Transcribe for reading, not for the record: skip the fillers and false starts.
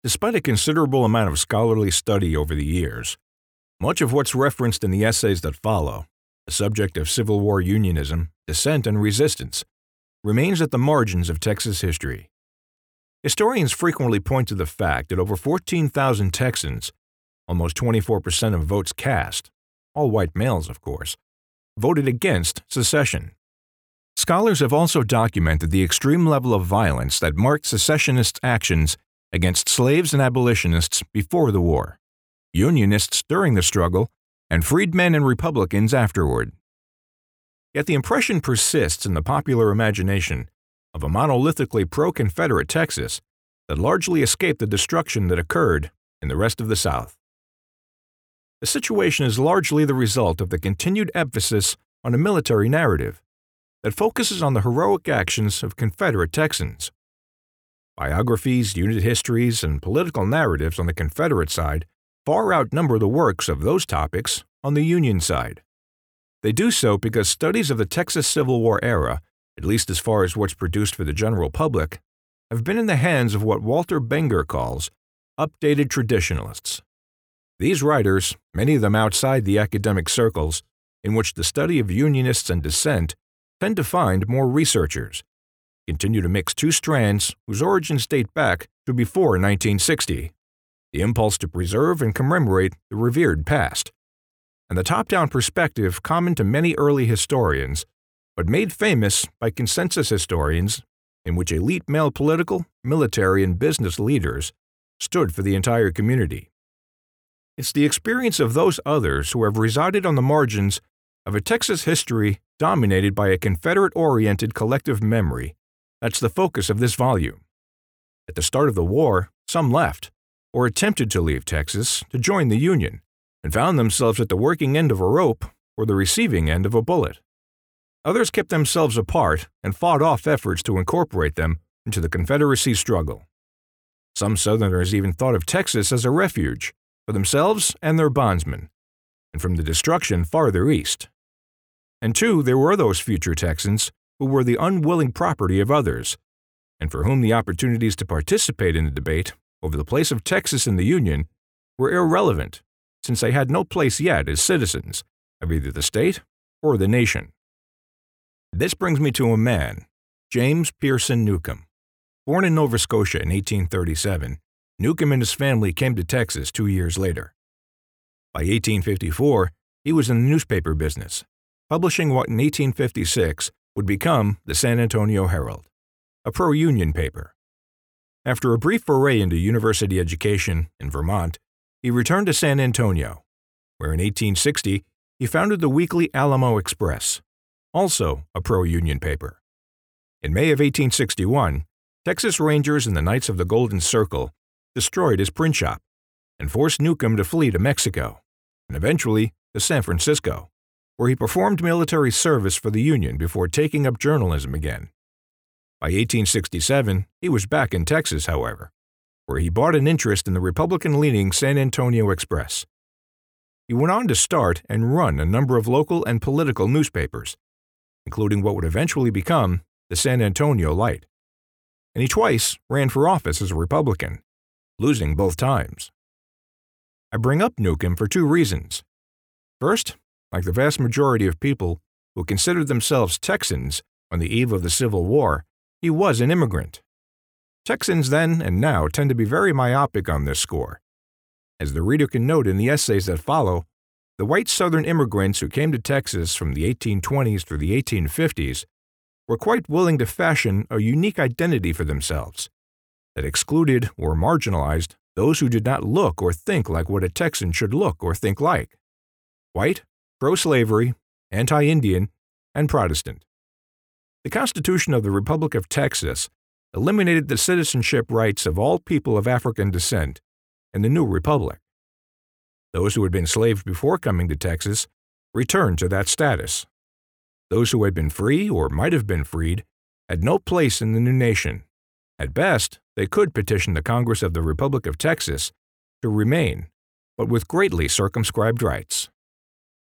Despite a considerable amount of scholarly study over the years, much of what's referenced in the essays that follow, the subject of Civil War unionism, dissent, and resistance, remains at the margins of Texas history. Historians frequently point to the fact that over 14,000 Texans, almost 24% of votes cast, all white males of course, voted against secession. Scholars have also documented the extreme level of violence that marked secessionists' actions against slaves and abolitionists before the war, Unionists during the struggle, and freedmen and Republicans afterward. Yet the impression persists in the popular imagination of a monolithically pro-Confederate Texas that largely escaped the destruction that occurred in the rest of the South. The situation is largely the result of the continued emphasis on a military narrative that focuses on the heroic actions of Confederate Texans. Biographies, unit histories, and political narratives on the Confederate side far outnumber the works of those topics on the Union side. They do so because studies of the Texas Civil War era, at least as far as what's produced for the general public, have been in the hands of what Walter Benger calls updated traditionalists. These writers, many of them outside the academic circles in which the study of Unionists and dissent tend to find more researchers, continue to mix two strands whose origins date back to before 1960, the impulse to preserve and commemorate the revered past, and the top-down perspective common to many early historians, but made famous by consensus historians in which elite male political, military, and business leaders stood for the entire community. It's the experience of those others who have resided on the margins of a Texas history dominated by a Confederate-oriented collective memory that's the focus of this volume. At the start of the war, some left, or attempted to leave Texas to join the Union, and found themselves at the working end of a rope or the receiving end of a bullet. Others kept themselves apart and fought off efforts to incorporate them into the Confederacy struggle. Some Southerners even thought of Texas as a refuge for themselves and their bondsmen, and from the destruction farther east. And too, there were those future Texans who were the unwilling property of others, and for whom the opportunities to participate in the debate over the place of Texas in the Union were irrelevant, since they had no place yet as citizens of either the state or the nation. This brings me to a man, James Pearson Newcomb. Born in Nova Scotia in 1837, Newcomb and his family came to Texas 2 years later. By 1854, he was in the newspaper business, publishing what in 1856 would become the San Antonio Herald, a pro-Union paper. After a brief foray into university education in Vermont, he returned to San Antonio, where in 1860 he founded the weekly Alamo Express, also a pro-Union paper. In May of 1861, Texas Rangers and the Knights of the Golden Circle destroyed his print shop and forced Newcomb to flee to Mexico, and eventually to San Francisco, where he performed military service for the Union before taking up journalism again. By 1867, he was back in Texas, however, where he bought an interest in the Republican-leaning San Antonio Express. He went on to start and run a number of local and political newspapers, including what would eventually become the San Antonio Light. And he twice ran for office as a Republican, losing both times. I bring up Newcomb for two reasons. First, like the vast majority of people who considered themselves Texans on the eve of the Civil War, he was an immigrant. Texans then and now tend to be very myopic on this score. As the reader can note in the essays that follow, the white Southern immigrants who came to Texas from the 1820s through the 1850s were quite willing to fashion a unique identity for themselves that excluded or marginalized those who did not look or think like what a Texan should look or think like: white, pro-slavery, anti-Indian, and Protestant. The Constitution of the Republic of Texas eliminated the citizenship rights of all people of African descent in the new republic. Those who had been slaves before coming to Texas returned to that status. Those who had been free or might have been freed had no place in the new nation. At best, they could petition the Congress of the Republic of Texas to remain, but with greatly circumscribed rights.